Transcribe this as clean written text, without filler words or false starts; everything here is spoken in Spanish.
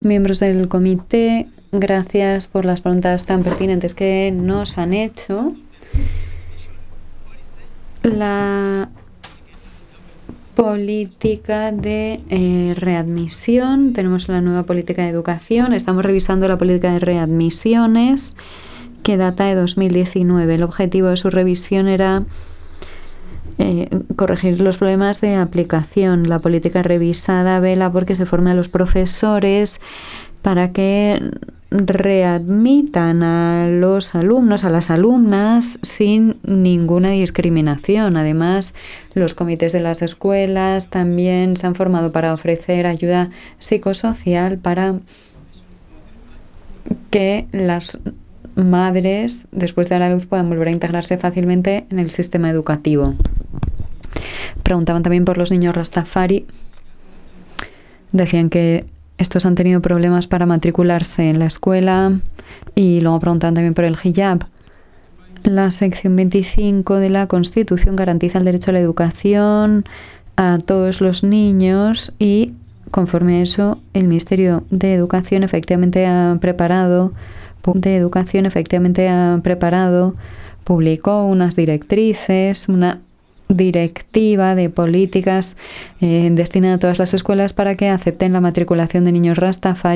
Miembros del comité, gracias por las preguntas tan pertinentes que nos han hecho. La política de readmisión, tenemos la nueva política de educación, estamos revisando la política de readmisiones que data de 2019. El objetivo de su revisión era corregir los problemas de aplicación. La política revisada vela porque se forme a los profesores para que readmitan a los alumnos, a las alumnas, sin ninguna discriminación. Además, los comités de las escuelas también se han formado para ofrecer ayuda psicosocial para que las madres, después de dar a luz, puedan volver a integrarse fácilmente en el sistema educativo. Preguntaban también por los niños Rastafari. Decían que estos han tenido problemas para matricularse en la escuela y luego preguntaban también por el hijab. La sección 25 de la Constitución garantiza el derecho a la educación a todos los niños y conforme a eso el Ministerio de Educación efectivamente ha preparado publicó unas directrices, una directiva de políticas destinada a todas las escuelas para que acepten la matriculación de niños Rastafari